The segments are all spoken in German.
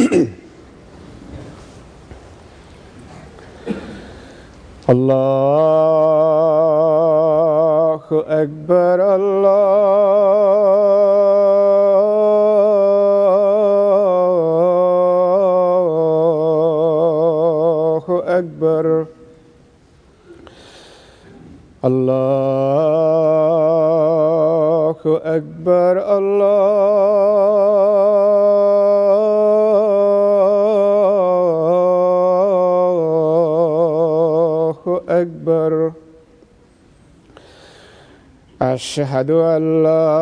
الله أكبر الله أكبر الله أكبر الله أكبر أشهد أن لا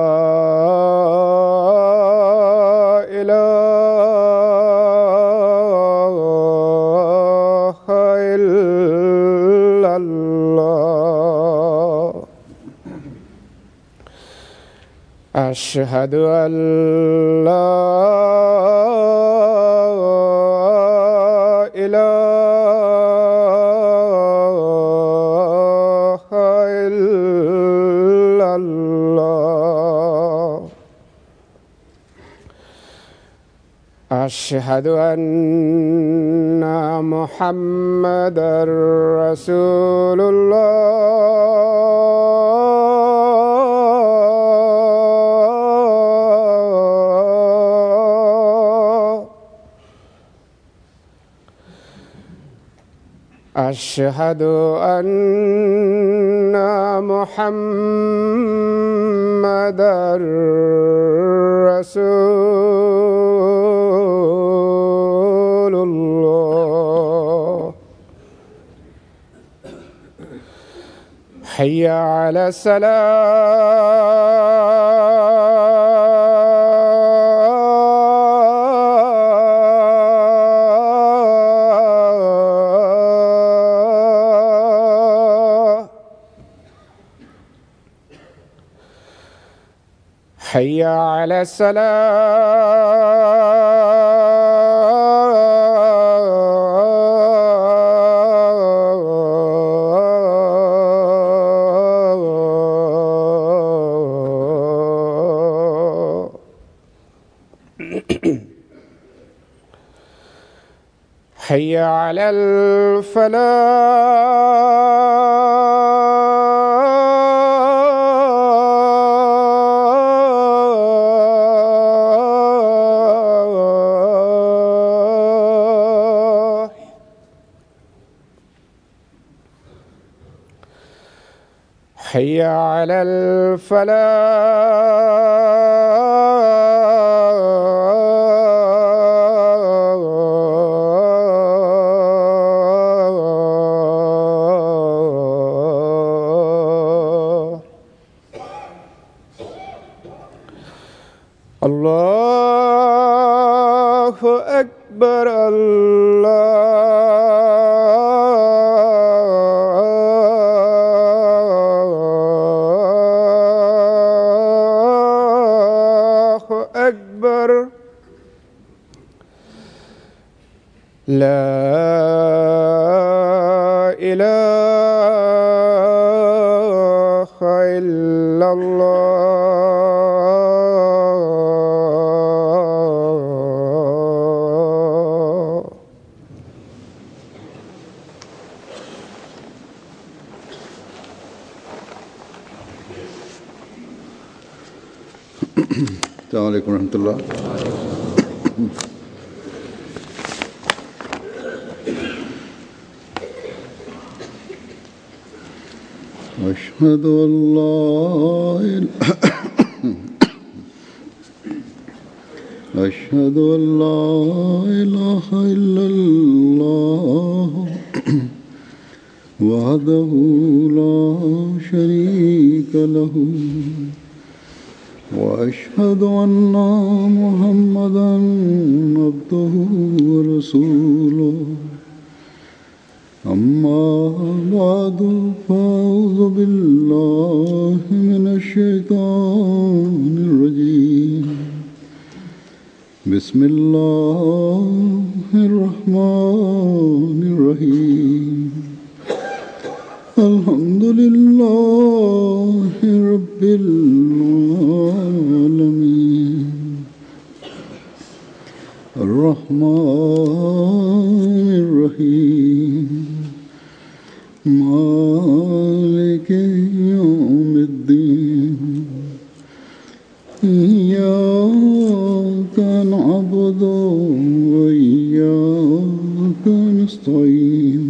إله إلا الله أشهد أن لا إله إلا الله أشهد أن محمدًا رسول الله أشهد أن محمدًا رسول الله حي على الصلاة حي على الصلاة حي على الفلاح حي على الفلاح الله أكبر الله أكبر لا إله إلا الله السلام عليكم ورحمة الله. أشهد أن لا أشهد أن لا إله إلا الله وحده لا شريك له وأشهد أن محمدًا عبده ورسوله أما بعد فأعوذ بالله من الشيطان الرجيم بسم الله الرحمن الرحيم الحمد لله رب العالمين الرحمن الرحيم مالك يوم الدين إياك نعبد وإياك نستعين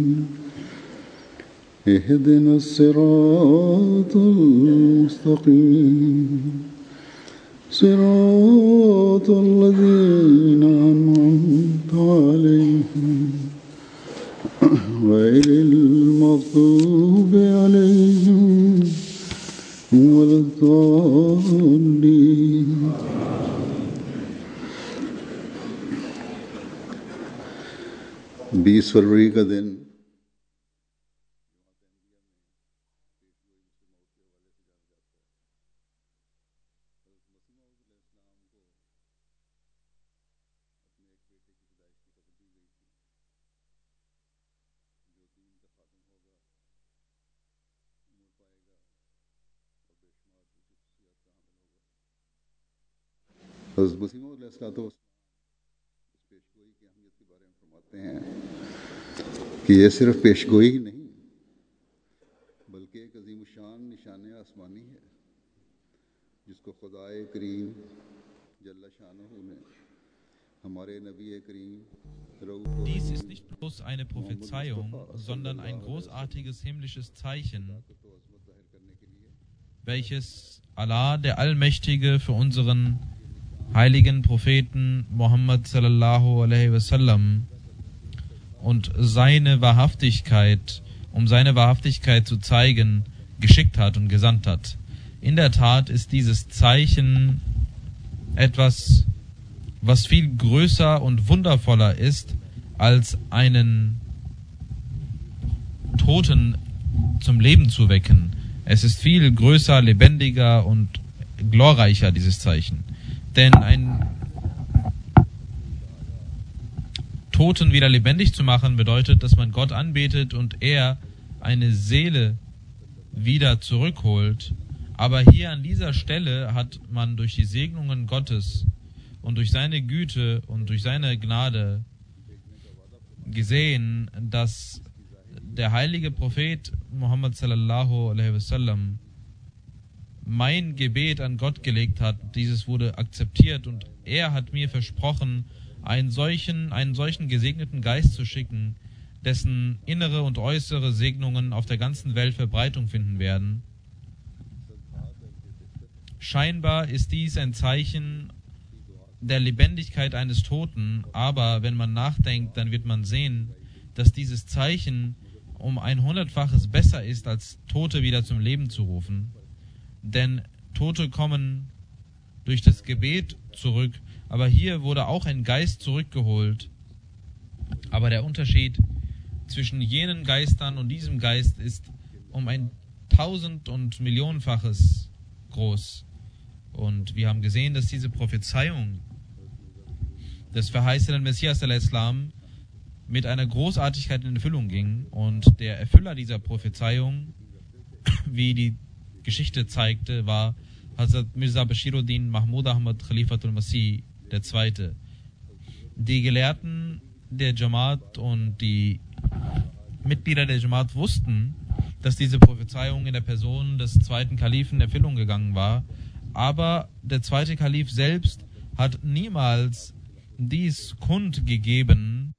اهدنا الصراط المستقيم صراط الذين أنعمت عليهم غير المغضوب عليهم ولا الضالين. बीस फरवरी का दिन हज़रत मसीह मौऊद अलैहिस्सलाम इस पेशगोई की अहमियत के बारे में फरमाते हैं कि यह सिर्फ पेशगोई ही नहीं बल्कि एक अज़ीमुशान निशान आसमानी है जिसको खुदाए करीम जल्ला शानहू ने हमारे नबी करीम Dies ist nicht bloß eine Prophezeiung, sondern ein großartiges himmlisches Zeichen, welches Allah, der Allmächtige, für unseren heiligen Propheten Muhammad sallallahu alaihi wasallam und seine Wahrhaftigkeit, um seine Wahrhaftigkeit zu zeigen, geschickt hat und gesandt hat. In der Tat ist dieses Zeichen etwas, was viel größer und wundervoller ist, als einen Toten zum Leben zu wecken. Es ist viel größer, lebendiger und glorreicher, dieses Zeichen. Denn einen Toten wieder lebendig zu machen, bedeutet, dass man Gott anbetet und er eine Seele wieder zurückholt. Aber hier an dieser Stelle hat man durch die Segnungen Gottes und durch seine Güte und durch seine Gnade gesehen, dass der heilige Prophet Muhammad sallallahu alaihi wasallam mein Gebet an Gott gelegt hat. Dieses wurde akzeptiert und er hat mir versprochen, einen solchen gesegneten Geist zu schicken, dessen innere und äußere Segnungen auf der ganzen Welt Verbreitung finden werden. Scheinbar ist dies ein Zeichen der Lebendigkeit eines Toten, aber wenn man nachdenkt, dann wird man sehen, dass dieses Zeichen um ein 100-faches besser ist, als Tote wieder zum Leben zu rufen. Denn Tote kommen durch das Gebet zurück, aber hier wurde auch ein Geist zurückgeholt. Aber der Unterschied zwischen jenen Geistern und diesem Geist ist um ein 1000- und Millionenfaches groß. Und wir haben gesehen, dass diese Prophezeiung des verheißenen Messias al-Islam mit einer Großartigkeit in Erfüllung ging. Und der Erfüller dieser Prophezeiung, wie die Geschichte zeigte, war Hazrat Mirza Bashiruddin Mahmud Ahmad Khalifatul Masih II. Die Gelehrten der Jamaat und die Mitglieder der Jamaat wussten, dass diese Prophezeiung in der Person des zweiten Kalifen in Erfüllung gegangen war, aber der zweite Kalif selbst hat niemals dies kundgegeben,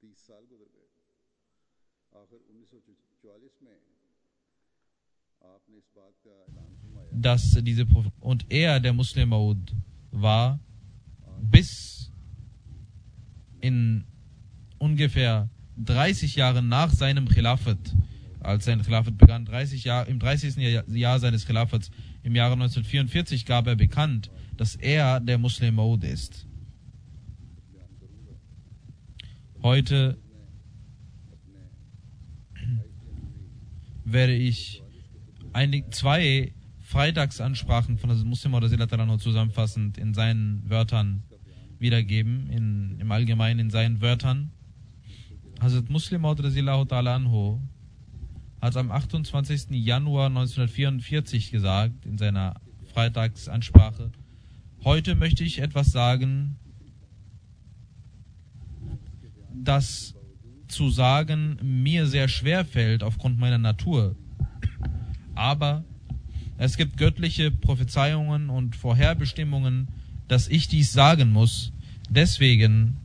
dass diese und er, der Muslim Maud, war bis in ungefähr 30 Jahren nach seinem Khilafat, als sein Khilafat begann, im 30. Jahr seines Khilafats, im Jahre 1944, gab er bekannt, dass er der Muslim Maud ist. Heute werde ich zwei Freitagsansprachen von Hazrat Muslim Maud zusammenfassend in seinen Wörtern wiedergeben, im Allgemeinen in seinen Wörtern. Hazrat Muslim Maud hat am 28. Januar 1944 gesagt, in seiner Freitagsansprache: Heute möchte ich etwas sagen, das zu sagen mir sehr schwer fällt aufgrund meiner Natur. Aber es gibt göttliche Prophezeiungen und Vorherbestimmungen, dass ich dies sagen muss. Deswegen,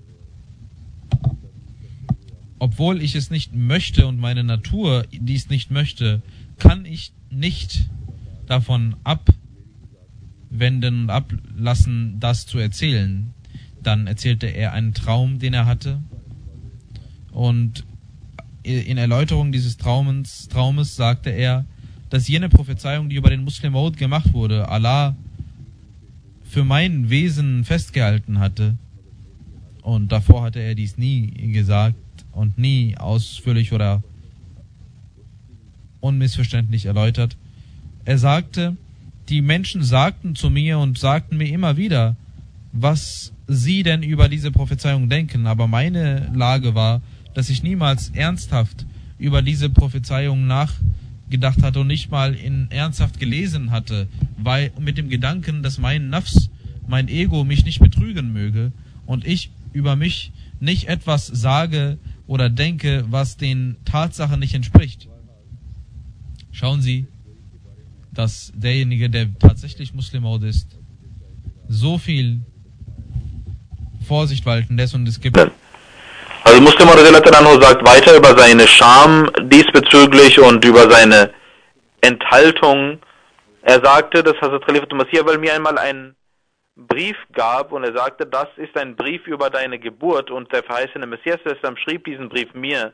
obwohl ich es nicht möchte und meine Natur dies nicht möchte, kann ich nicht davon abwenden und ablassen, das zu erzählen. Dann erzählte er einen Traum, den er hatte. Und in Erläuterung dieses Traumes sagte er, dass jene Prophezeiung, die über den Muslim Maud gemacht wurde, Allah für mein Wesen festgehalten hatte. Und davor hatte er dies nie gesagt und nie ausführlich oder unmissverständlich erläutert. Er sagte, die Menschen sagten zu mir und sagten mir immer wieder, was sie denn über diese Prophezeiung denken. Aber meine Lage war, dass ich niemals ernsthaft über diese Prophezeiung nachgedacht hatte und nicht mal ernsthaft gelesen hatte, weil mit dem Gedanken, dass mein Nafs, mein Ego mich nicht betrügen möge und ich über mich nicht etwas sage oder denke, was den Tatsachen nicht entspricht. Schauen Sie, dass derjenige, der tatsächlich Muslim Maud ist, so viel Vorsicht walten lässt und es gibt... Also Muslim Maud sagt weiter über seine Scham diesbezüglich und über seine Enthaltung. Er sagte, dass Hazrat Khalifat Masih mir einmal einen Brief gab und er sagte, das ist ein Brief über deine Geburt und der verheißene Messias schrieb diesen Brief mir.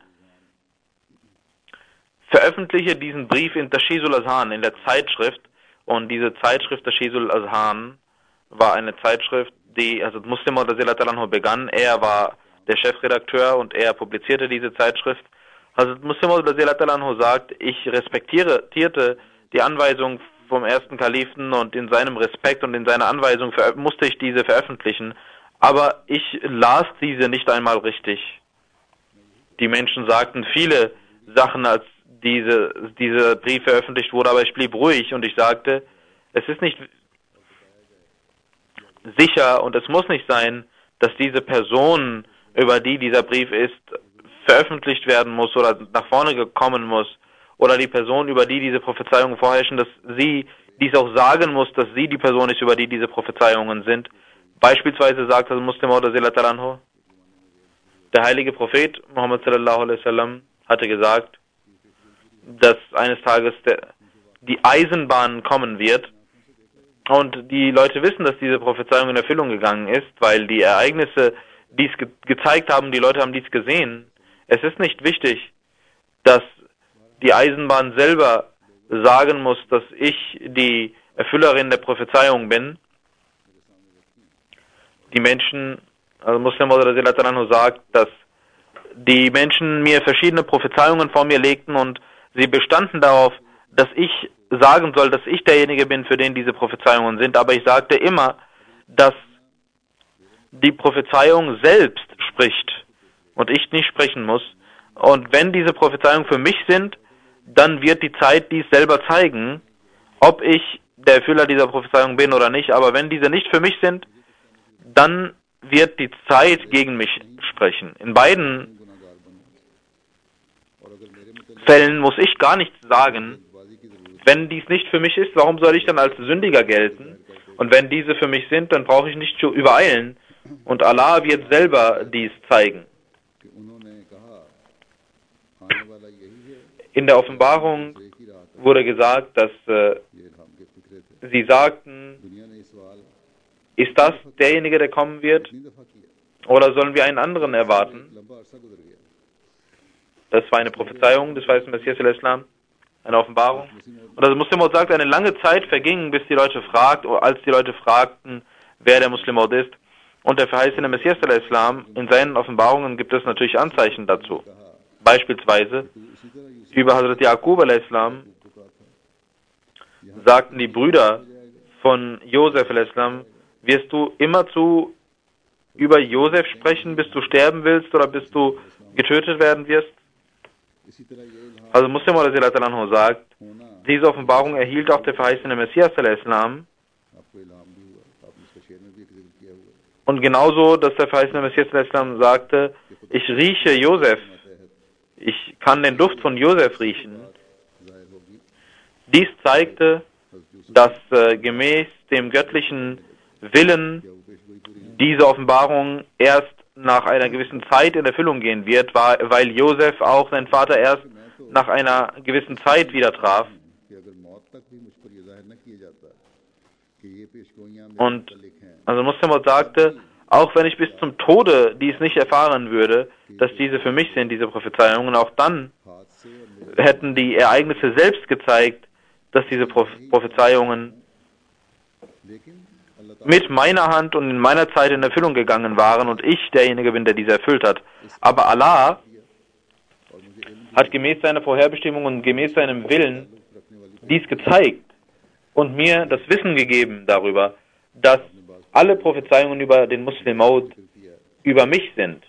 Veröffentliche diesen Brief in Tashizul Azhan, in der Zeitschrift, und diese Zeitschrift Tashizul Azhan war eine Zeitschrift, die Hazrat Muslim Maud begann. Er war der Chefredakteur und er publizierte diese Zeitschrift. Hazrat Muslim Maud sagt, ich respektierte die Anweisung vom ersten Kalifen und in seinem Respekt und in seiner Anweisung musste ich diese veröffentlichen, aber ich las diese nicht einmal richtig. Die Menschen sagten viele Sachen, als dieser Brief veröffentlicht wurde, aber ich blieb ruhig und ich sagte, es ist nicht sicher und es muss nicht sein, dass diese Person, über die dieser Brief ist, veröffentlicht werden muss oder nach vorne kommen muss, oder die Person, über die diese Prophezeiungen vorherrschen, dass sie dies auch sagen muss, dass sie die Person ist, über die diese Prophezeiungen sind. Beispielsweise sagt das Muslim Maud, der heilige Prophet Muhammad sallallahu alaihi wasallam hatte gesagt, dass eines Tages die Eisenbahn kommen wird und die Leute wissen, dass diese Prophezeiung in Erfüllung gegangen ist, weil die Ereignisse dies gezeigt haben, die Leute haben dies gesehen. Es ist nicht wichtig, dass die Eisenbahn selber sagen muss, dass ich die Erfüllerin der Prophezeiung bin. Die Menschen, also Muslim Maud sagt, dass die Menschen mir verschiedene Prophezeiungen vor mir legten und sie bestanden darauf, dass ich sagen soll, dass ich derjenige bin, für den diese Prophezeiungen sind. Aber ich sagte immer, dass die Prophezeiung selbst spricht und ich nicht sprechen muss. Und wenn diese Prophezeiungen für mich sind, dann wird die Zeit dies selber zeigen, ob ich der Erfüller dieser Prophezeiung bin oder nicht. Aber wenn diese nicht für mich sind, dann wird die Zeit gegen mich sprechen. In beiden Fällen muss ich gar nichts sagen. Wenn dies nicht für mich ist, warum soll ich dann als Sündiger gelten? Und wenn diese für mich sind, dann brauche ich nicht zu übereilen. Und Allah wird selber dies zeigen. In der Offenbarung wurde gesagt, dass sie sagten, ist das derjenige, der kommen wird? Oder sollen wir einen anderen erwarten? Das war eine Prophezeiung des weißen Messias al-Islam, eine Offenbarung. Und das Muslim Maud sagt, eine lange Zeit verging, als die Leute fragten, wer der Muslim Maud ist. Und der verheißene Messias al-Islam, in seinen Offenbarungen gibt es natürlich Anzeichen dazu. Beispielsweise über Hazrat Yaqub al-Islam sagten die Brüder von Josef al-Islam, wirst du immerzu über Josef sprechen, bis du sterben willst oder bis du getötet werden wirst? Also Muslim Maud sagt, diese Offenbarung erhielt auch der verheißene Messias al-Islam. Und genauso, dass der verheißene Messias al-Islam sagte, ich rieche Josef, ich kann den Duft von Josef riechen. Dies zeigte, dass gemäß dem göttlichen Willen diese Offenbarung erst nach einer gewissen Zeit in Erfüllung gehen wird, weil Josef auch seinen Vater erst nach einer gewissen Zeit wieder traf. Und also Muslim sagte, auch wenn ich bis zum Tode dies nicht erfahren würde, dass diese für mich sind, diese Prophezeiungen, auch dann hätten die Ereignisse selbst gezeigt, dass diese Prophezeiungen mit meiner Hand und in meiner Zeit in Erfüllung gegangen waren und ich derjenige bin, der diese erfüllt hat. Aber Allah hat gemäß seiner Vorherbestimmung und gemäß seinem Willen dies gezeigt und mir das Wissen gegeben darüber, dass alle Prophezeiungen über den Muslim Maud über mich sind.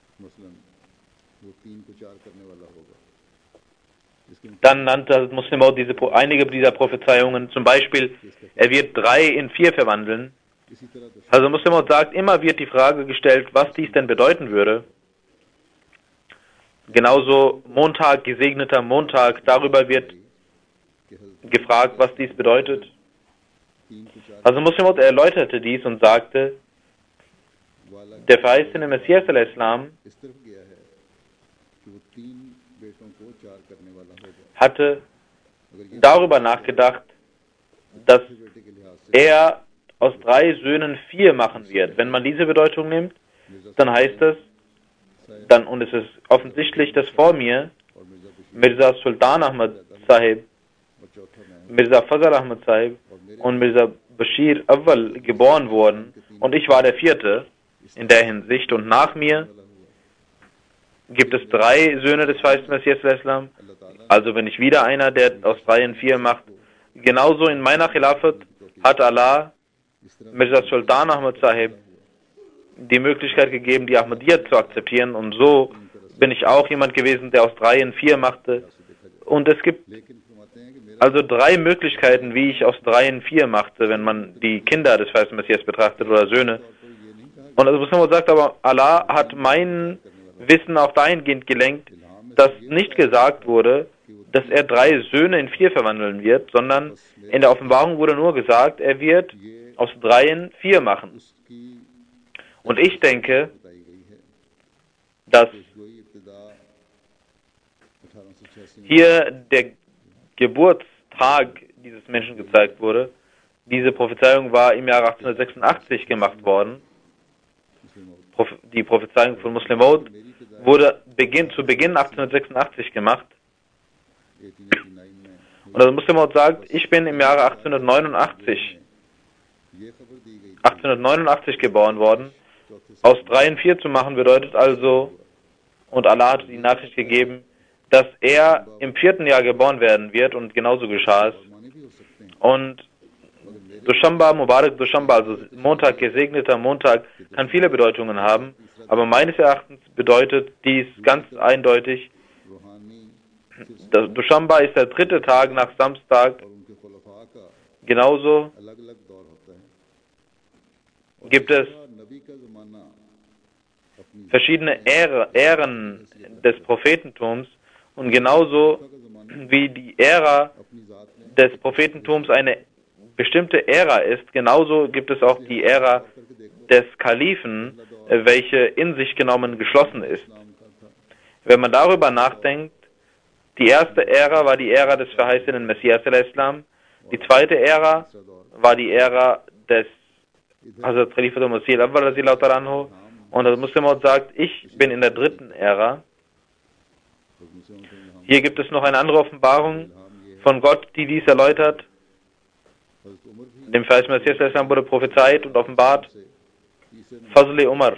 Dann nannte Muslim Maud einige dieser Prophezeiungen, zum Beispiel, er wird 3 in 4 verwandeln. Also Muslim Maud sagt, immer wird die Frage gestellt, was dies denn bedeuten würde. Genauso Montag, gesegneter Montag, darüber wird gefragt, was dies bedeutet. Also Muslim Maud erläuterte dies und sagte, der verheißene Messias al-Islam hatte darüber nachgedacht, dass er aus 3 Söhnen 4 machen wird. Wenn man diese Bedeutung nimmt, dann heißt es, und es ist offensichtlich, dass vor mir Mirza Sultan Ahmad Sahib, Mirza Fazal Ahmad Sahib und Mirza Bashir Awwal geboren wurden und ich war der 4. in der Hinsicht und nach mir gibt es 3 Söhne des verheißten Messias al-Islam. Also bin ich wieder einer, der aus 3 in 4 macht. Genauso in meiner Khilafat hat Allah Mirza Sultan Ahmad Sahib die Möglichkeit gegeben, die Ahmadiyya zu akzeptieren und so bin ich auch jemand gewesen, der aus 3 in 4 machte. Und es gibt also 3 Möglichkeiten, wie ich aus 3 in 4 machte, wenn man die Kinder des verheißten Messias betrachtet oder Söhne. Und also Muslim sagt aber, Allah hat mein Wissen auch dahingehend gelenkt, dass nicht gesagt wurde, dass er 3 Söhne in 4 verwandeln wird, sondern in der Offenbarung wurde nur gesagt, er wird aus 3 in 4 machen. Und ich denke, dass hier der Geburtstag dieses Menschen gezeigt wurde. Diese Prophezeiung war im Jahre 1886 gemacht worden. Die Prophezeiung von Muslim Maud wurde zu Beginn 1886 gemacht. Und also Muslim Maud sagt, ich bin im Jahre 1889 geboren worden. Aus 3 in 4 zu machen bedeutet also, und Allah hat die Nachricht gegeben, dass er im 4. Jahr geboren werden wird und genauso geschah es. Und Dushamba, Mubarak Dushamba, also Montag, gesegneter Montag, kann viele Bedeutungen haben, aber meines Erachtens bedeutet dies ganz eindeutig, Dushamba ist der 3. Tag nach Samstag. Genauso gibt es verschiedene Ähren des Prophetentums und genauso wie die Ära des Prophetentums eine bestimmte Ära ist, genauso gibt es auch die Ära des Kalifen, welche in sich genommen geschlossen ist. Wenn man darüber nachdenkt, die erste Ära war die Ära des verheißenen Messias al-Islam, die zweite Ära war die Ära des Hazrat Khalifa al-Masih al-Awwal radhiyallahu ta'ala anhu, und das Muslim Maud sagt, ich bin in der 3. Ära. Hier gibt es noch eine andere Offenbarung von Gott, die dies erläutert. Dem verheißenen Messias al-Islam wurde prophezeit und offenbart Fazl-e Umar.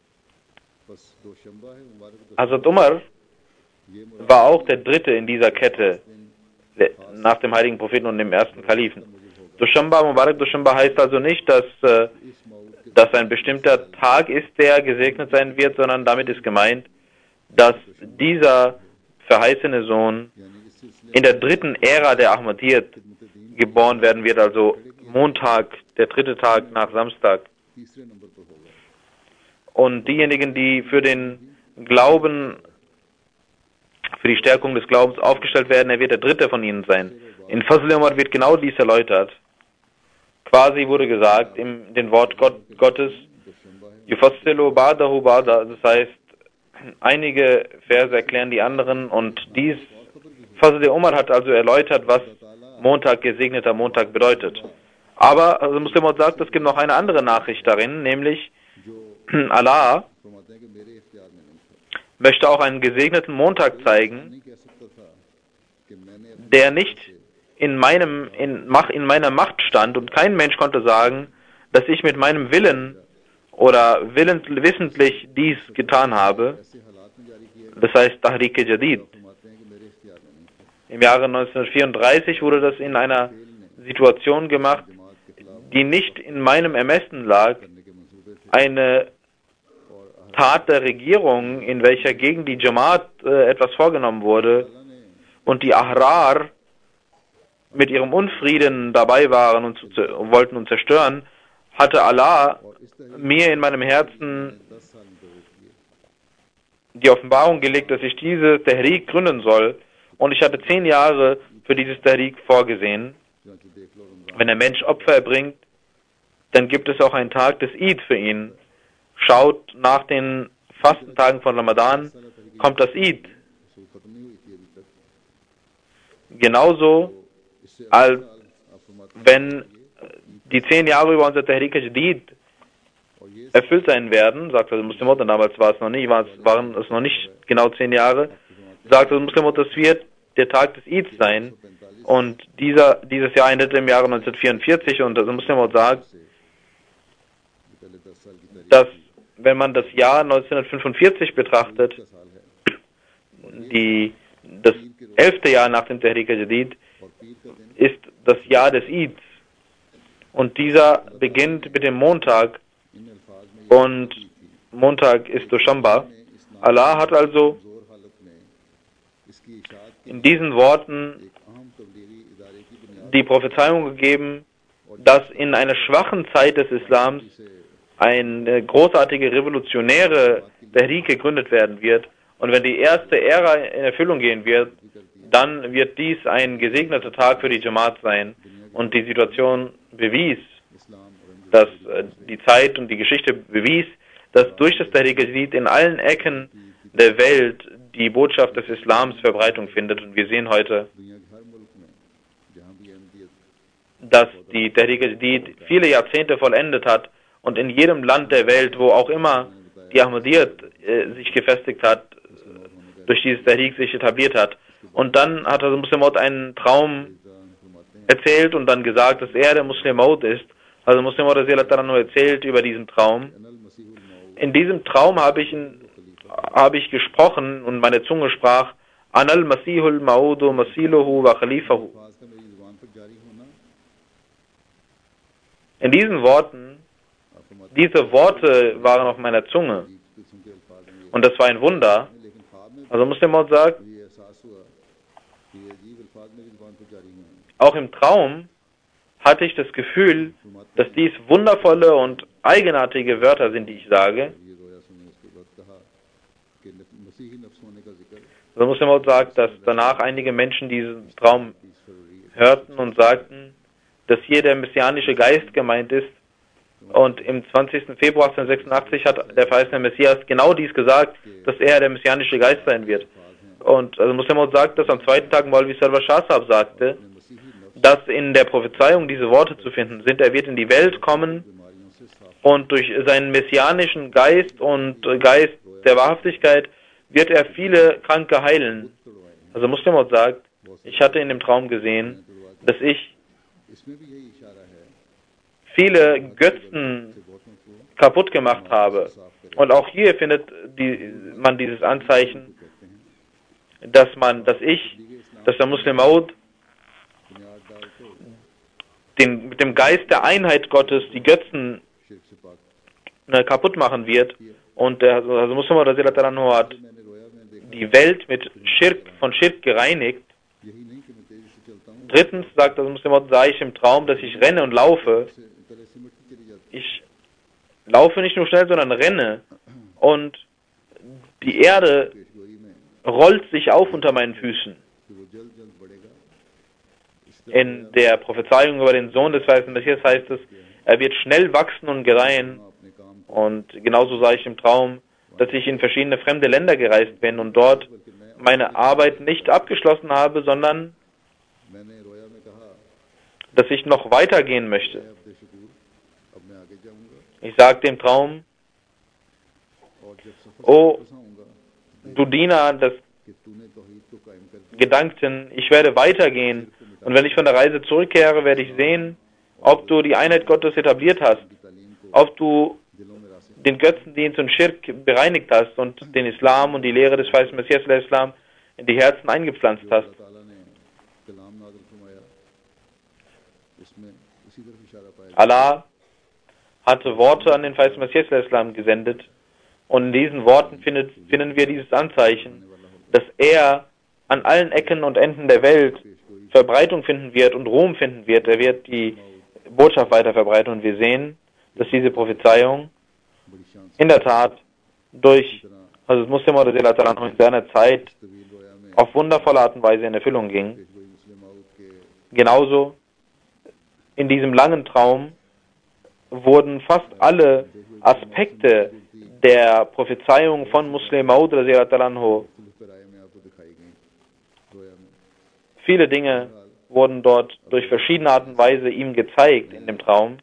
Hazrat Umar war auch der 3. in dieser Kette nach dem heiligen Propheten und dem ersten Kalifen. Dushamba, Mubarak Dushamba heißt also nicht, dass ein bestimmter Tag ist, der gesegnet sein wird, sondern damit ist gemeint, dass dieser verheißene Sohn in der 3. Ära der Ahmadiyyat geboren werden wird, also Montag, der 3. Tag nach Samstag. Und diejenigen, die für den Glauben, für die Stärkung des Glaubens aufgestellt werden, er wird der dritte von ihnen sein. In Fazl Umar wird genau dies erläutert. Quasi wurde gesagt, in dem Wort Gottes, Yufassilu ba'dahu ba'da, das heißt, einige Verse erklären die anderen und dies, Fazl Umar hat also erläutert, was Montag, gesegneter Montag bedeutet. Aber, also Muslim sagt, es gibt noch eine andere Nachricht darin, nämlich Allah möchte auch einen gesegneten Montag zeigen, der nicht in meiner Macht stand und kein Mensch konnte sagen, dass ich mit meinem Willen oder wissentlich dies getan habe. Das heißt Tahrik-e Jadid. Im Jahre 1934 wurde das in einer Situation gemacht, die nicht in meinem Ermessen lag. Eine Tat der Regierung, in welcher gegen die Jamaat etwas vorgenommen wurde und die Ahrar mit ihrem Unfrieden dabei waren und wollten uns zerstören, hatte Allah mir in meinem Herzen die Offenbarung gelegt, dass ich diese Tahrik gründen soll. Und ich hatte 10 Jahre für dieses Tahrik vorgesehen. Wenn der Mensch Opfer erbringt, dann gibt es auch einen Tag des Eid für ihn. Schaut nach den Fastentagen von Ramadan, kommt das Eid. Genauso, als wenn die 10 Jahre über unser Tahrik Jadid erfüllt sein werden, sagt also Muslim, und damals waren es noch nicht genau 10 Jahre, sagt also Muslim, das wird der Tag des Eids sein. Und dieses Jahr endet im Jahre 1944 und also Muslim sagt, dass wenn man das Jahr 1945 betrachtet, das 11. Jahr nach dem Tahrik Jadid, ist das Jahr des Eids. Und dieser beginnt mit dem Montag. Und Montag ist Dushamba. Allah hat also in diesen Worten die Prophezeiung gegeben, dass in einer schwachen Zeit des Islams eine großartige revolutionäre Tahrik gegründet werden wird. Und wenn die erste Ära in Erfüllung gehen wird, dann wird dies ein gesegneter Tag für die Jamaat sein. Und die Situation bewies, dass die Zeit und die Geschichte bewies, dass durch das Tahrik Jadid in allen Ecken der Welt die Botschaft des Islams Verbreitung findet. Und wir sehen heute, dass die Tahrik Jadid viele Jahrzehnte vollendet hat und in jedem Land der Welt, wo auch immer die Ahmadiyyat sich gefestigt hat, durch dieses Tahrik sich etabliert hat. Und dann hat also Muslim Maud einen Traum erzählt und dann gesagt, dass er der Muslim Maud ist. Also Muslim Maud erzählt über diesen Traum. In diesem Traum habe ich gesprochen und meine Zunge sprach, Anal Masihul Maudu Masiluhu wa Khalifahu. In diesen Worten, diese Worte waren auf meiner Zunge. Und das war ein Wunder. Also Muslim Maud sagt, auch im Traum hatte ich das Gefühl, dass dies wundervolle und eigenartige Wörter sind, die ich sage. Also Muslim Maud sagt, dass danach einige Menschen diesen Traum hörten und sagten, dass hier der messianische Geist gemeint ist. Und im 20. Februar 1886 hat der verheißene Messias genau dies gesagt, dass er der messianische Geist sein wird. Und also Muslim Maud sagt, dass am zweiten Tag Maulvi Sarwar Shah Sahab sagte, dass in der Prophezeiung diese Worte zu finden sind. Er wird in die Welt kommen und durch seinen messianischen Geist und Geist der Wahrhaftigkeit wird er viele Kranke heilen. Also Muslim Maud sagt, ich hatte in dem Traum gesehen, dass ich viele Götzen kaputt gemacht habe. Und auch hier findet man dieses Anzeichen, dass der Muslim Maud mit dem Geist der Einheit Gottes die Götzen kaputt machen wird. Und also Muslim Maud hat die Welt von Schirk gereinigt. Drittens sagt also Muslim Maud, sah ich im Traum, dass ich renne und laufe. Ich laufe nicht nur schnell, sondern renne. Und Die Erde rollt sich auf unter meinen Füßen. In der Prophezeiung über den Sohn des weißen Messias heißt es, er wird schnell wachsen und gedeihen. Und genauso sah ich im Traum, dass ich in verschiedene fremde Länder gereist bin und dort meine Arbeit nicht abgeschlossen habe, sondern dass ich noch weitergehen möchte. Ich sagte im Traum, oh, du Diener des Gedankten, ich werde weitergehen und wenn ich von der Reise zurückkehre, werde ich sehen, ob du die Einheit Gottes etabliert hast, ob du den Götzendienst und Schirk bereinigt hast und den Islam und die Lehre des weißen Messias Islam in die Herzen eingepflanzt hast. Allah hatte Worte an den weißen Messias Islam gesendet und in diesen Worten finden wir dieses Anzeichen, dass er an allen Ecken und Enden der Welt Verbreitung finden wird und Ruhm finden wird. Er wird die Botschaft weiter verbreiten und wir sehen, dass diese Prophezeiung in der Tat durch Hazrat Muslim in seiner Zeit auf wundervolle Art und Weise in Erfüllung ging. Genauso in diesem langen Traum wurden fast alle Aspekte der Prophezeiung von Muslim Maud, viele Dinge wurden dort durch verschiedene Arten und Weise ihm gezeigt in dem Traum.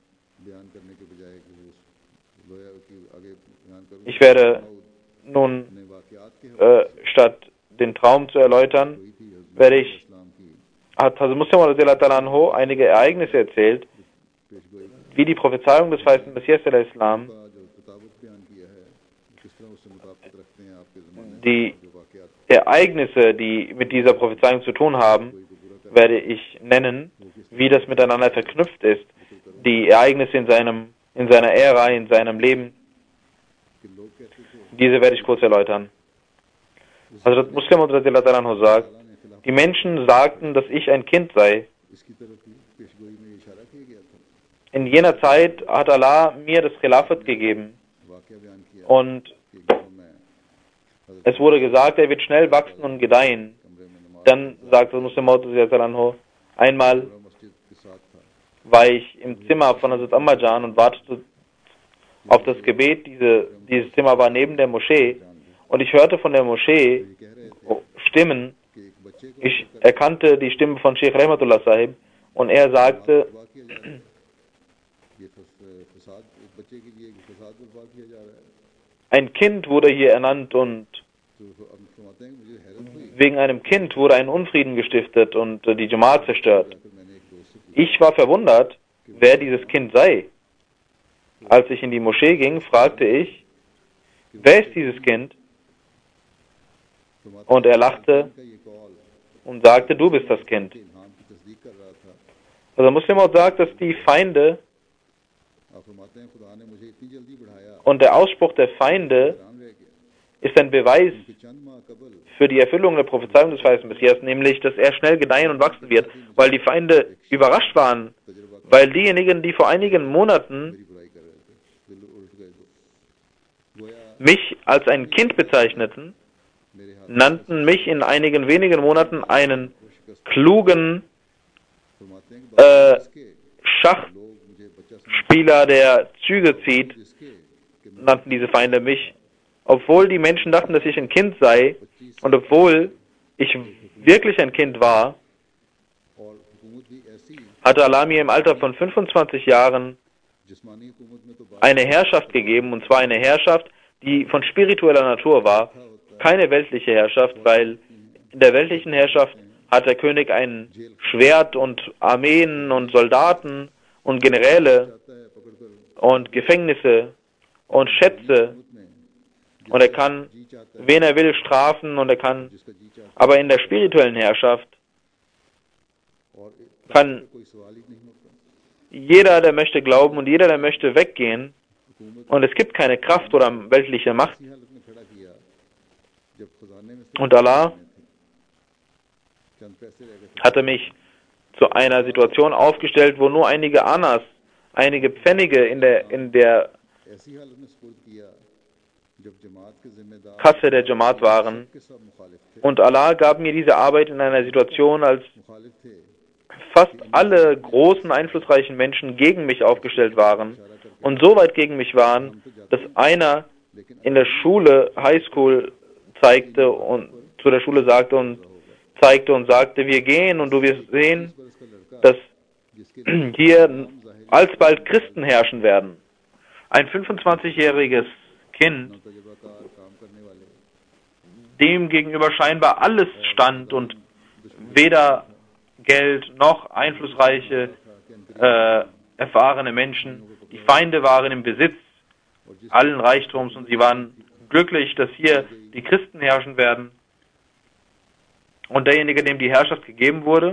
Ich werde nun, statt den Traum zu erläutern, hat Hazrat Muslim einige Ereignisse erzählt, wie die Prophezeiung des weißen Messias Islam, die Ereignisse, die mit dieser Prophezeiung zu tun haben, werde ich nennen, wie das miteinander verknüpft ist. Die Ereignisse in seiner Ära, in seinem Leben, diese werde ich kurz erläutern. Hazrat Muslim sagt, die Menschen sagten, dass ich ein Kind sei. In jener Zeit hat Allah mir das Khilafat gegeben und es wurde gesagt, er wird schnell wachsen und gedeihen. Dann sagte Muslim einmal war ich im Zimmer von Hazrat Ammajan und wartete auf das Gebet. Dieses Zimmer war neben der Moschee und ich hörte von der Moschee Stimmen. Ich erkannte die Stimme von Sheikh Rahmatullah Sahib und er sagte, ein Kind wurde hier ernannt und wegen einem Kind wurde ein Unfrieden gestiftet und die Jamaat zerstört. Ich war verwundert, wer dieses Kind sei. Als ich in die Moschee ging, fragte ich, wer ist dieses Kind? Und er lachte und sagte, du bist das Kind. Also Muslim sagt, dass die Feinde und der Ausspruch der Feinde ist ein Beweis für die Erfüllung der Prophezeiung des weißen Messias, nämlich, dass er schnell gedeihen und wachsen wird, weil die Feinde überrascht waren, weil diejenigen, die vor einigen Monaten mich als ein Kind bezeichneten, nannten mich in einigen wenigen Monaten einen klugen Schachspieler, der Züge zieht, nannten diese Feinde mich. Obwohl die Menschen dachten, dass ich ein Kind sei und obwohl ich wirklich ein Kind war, hatte Allah mir im Alter von 25 Jahren eine Herrschaft gegeben, und zwar eine Herrschaft, die von spiritueller Natur war, keine weltliche Herrschaft, weil in der weltlichen Herrschaft hat der König ein Schwert und Armeen und Soldaten und Generäle und Gefängnisse und Schätze und er kann, wen er will, strafen und er kann, aber in der spirituellen Herrschaft kann jeder, der möchte, glauben und jeder, der möchte, weggehen und es gibt keine Kraft oder weltliche Macht. Und Allah hatte mich zu einer Situation aufgestellt, wo nur einige Anas, einige Pfennige in der Kasse der Jamaat waren. Und Allah gab mir diese Arbeit in einer Situation, als fast alle großen, einflussreichen Menschen gegen mich aufgestellt waren und so weit gegen mich waren, dass einer in der Schule, Highschool, zeigte und zu der Schule sagte und zeigte und sagte, wir gehen und du wirst sehen, dass hier alsbald Christen herrschen werden. Ein 25-jähriges Kind, dem gegenüber scheinbar alles stand und weder Geld noch einflussreiche, erfahrene Menschen. Die Feinde waren im Besitz allen Reichtums und sie waren glücklich, dass hier die Christen herrschen werden. Und derjenige, dem die Herrschaft gegeben wurde,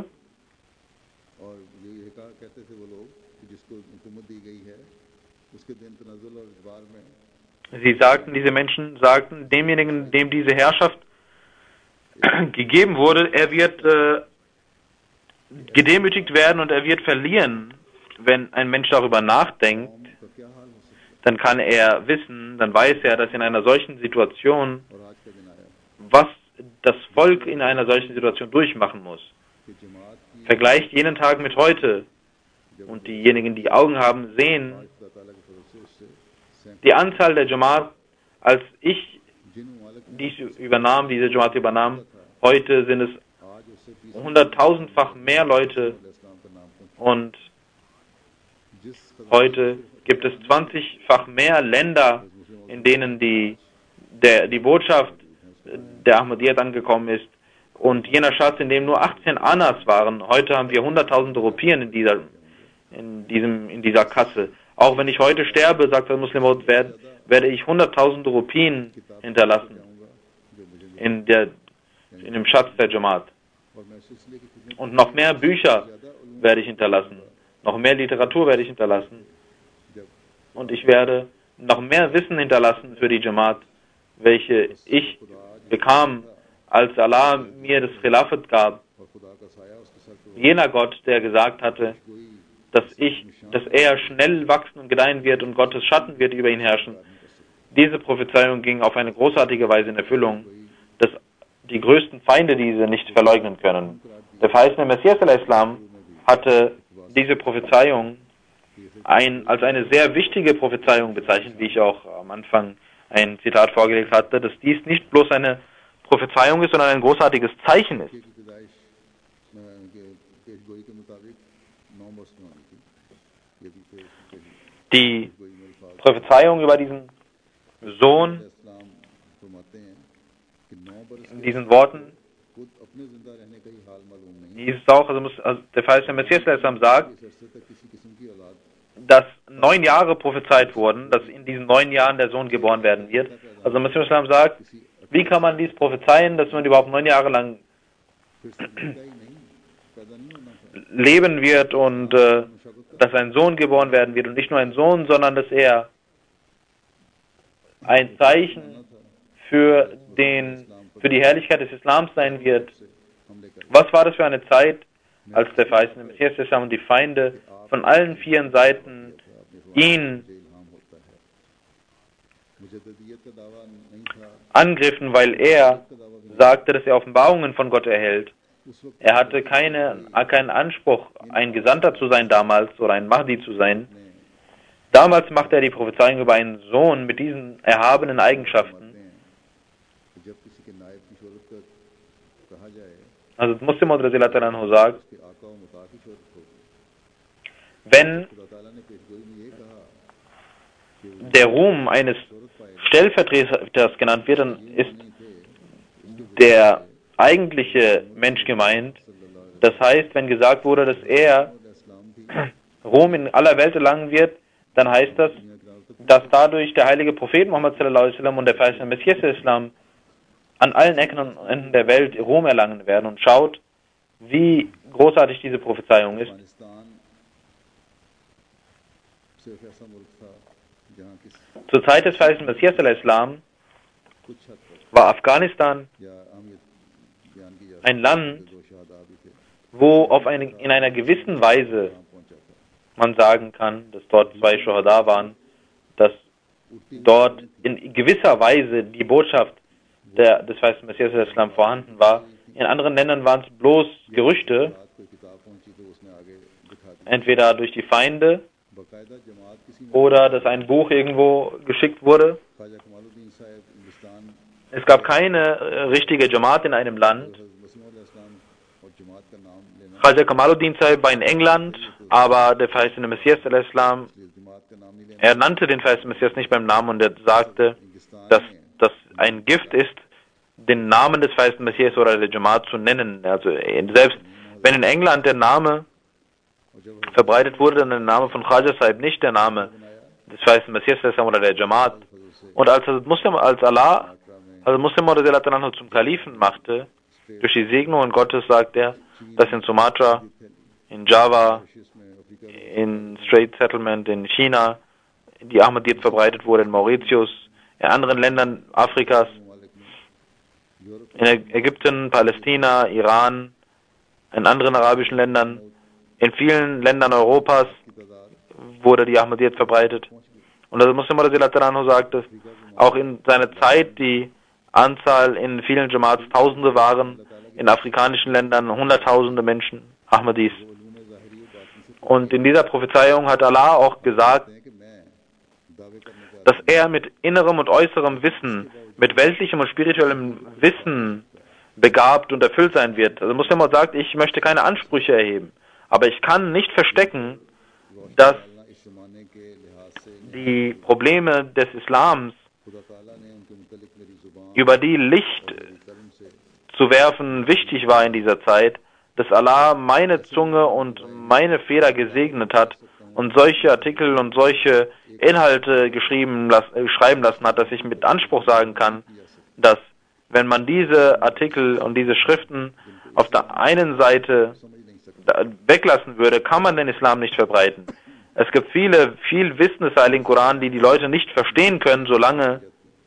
diese Menschen sagten, demjenigen, dem diese Herrschaft gegeben wurde, er wird gedemütigt werden und er wird verlieren. Wenn ein Mensch darüber nachdenkt, dann kann er wissen, dann weiß er, dass in einer solchen Situation, was das Volk in einer solchen Situation durchmachen muss. Vergleicht jenen Tag mit heute. Und diejenigen, die Augen haben, sehen die Anzahl der Jamaat, als ich diese Jamaat übernahm, heute sind es 100.000-fach mehr Leute und heute gibt es 20-fach mehr Länder, in denen die Botschaft der Ahmadiyyat angekommen ist und jener Schatz, in dem nur 18 Anas waren. Heute haben wir 100.000 Rupien in dieser Kasse. Auch wenn ich heute sterbe, sagt der Muslim, werde ich 100.000 Rupien hinterlassen in dem Schatz der Jamaat. Und noch mehr Bücher werde ich hinterlassen. Noch mehr Literatur werde ich hinterlassen. Und ich werde noch mehr Wissen hinterlassen für die Jamaat, welche ich bekam, als Allah mir das Khilafat gab. Jener Gott, der gesagt hatte, dass er schnell wachsen und gedeihen wird und Gottes Schatten wird über ihn herrschen. Diese Prophezeiung ging auf eine großartige Weise in Erfüllung, dass die größten Feinde diese nicht verleugnen können. Der verheißene Messias al-Islam hatte diese Prophezeiung als eine sehr wichtige Prophezeiung bezeichnet, wie ich auch am Anfang ein Zitat vorgelegt hatte, dass dies nicht bloß eine Prophezeiung ist, sondern ein großartiges Zeichen ist. Die Prophezeiung über diesen Sohn in diesen Worten, die ist auch, also der verheißene Messias sagt, dass 9 Jahre prophezeit wurden, dass in diesen 9 Jahren der Sohn geboren werden wird. Also der Messias sagt, wie kann man dies prophezeien, dass man überhaupt 9 Jahre lang leben wird und dass ein Sohn geboren werden wird und nicht nur ein Sohn, sondern dass er ein Zeichen für die Herrlichkeit des Islams sein wird. Was war das für eine Zeit, als der verheißene Messias und die Feinde von allen 4 Seiten ihn angriffen, weil er sagte, dass er Offenbarungen von Gott erhält. Er hatte keinen Anspruch, ein Gesandter zu sein damals oder ein Mahdi zu sein. Damals machte er die Prophezeiung über einen Sohn mit diesen erhabenen Eigenschaften. Also Muslim Maud sagt, wenn der Ruhm eines Stellvertreters genannt wird, dann ist der eigentliche Mensch gemeint. Das heißt, wenn gesagt wurde, dass er Ruhm in aller Welt erlangen wird, dann heißt das, dass dadurch der heilige Prophet Muhammad sallallahu alaihi wasallam und der verheißene Messias Islam an allen Ecken und Enden der Welt Ruhm erlangen werden. Und schaut, wie großartig diese Prophezeiung ist. Zur Zeit des verheißenen Messias Islam war Afghanistan ein Land, wo in einer gewissen Weise man sagen kann, dass dort 2 Shuhada waren, dass dort in gewisser Weise die Botschaft des weißen Messias Islam vorhanden war. In anderen Ländern waren es bloß Gerüchte, entweder durch die Feinde oder dass ein Buch irgendwo geschickt wurde. Es gab keine richtige Jamaat in einem Land. Khaja Kamaluddin Sahib war in England, aber der verheißene Messias Islam, er nannte den verheißenen Messias nicht beim Namen und er sagte, dass das ein Gift ist, den Namen des verheißenen Messias oder der Jamaat zu nennen. Also selbst wenn in England der Name verbreitet wurde, dann der Name von Khaja Sahib, nicht der Name des verheißenen Messias oder der Jamaat. Und als Allah zum Kalifen machte, durch die Segnungen Gottes, sagt er, dass in Sumatra, in Java, in Strait Settlement, in China, die Ahmadiyyat verbreitet wurde, in Mauritius, in anderen Ländern Afrikas, in Ägypten, Palästina, Iran, in anderen arabischen Ländern, in vielen Ländern Europas wurde die Ahmadiyyat verbreitet. Und der Muslim sagte, auch in seiner Zeit die Anzahl in vielen Jamaats Tausende waren, in afrikanischen Ländern Hunderttausende Menschen, Ahmadis. Und in dieser Prophezeiung hat Allah auch gesagt, dass er mit innerem und äußerem Wissen, mit weltlichem und spirituellem Wissen begabt und erfüllt sein wird. Also Muslim sagt, ich möchte keine Ansprüche erheben, aber ich kann nicht verstecken, dass die Probleme des Islams, über die Licht zu werfen, wichtig war in dieser Zeit, dass Allah meine Zunge und meine Feder gesegnet hat und solche Artikel und solche Inhalte schreiben lassen hat, dass ich mit Anspruch sagen kann, dass wenn man diese Artikel und diese Schriften auf der einen Seite weglassen würde, kann man den Islam nicht verbreiten. Es gibt viel Wissen des Heiligen Koran, die Leute nicht verstehen können, solange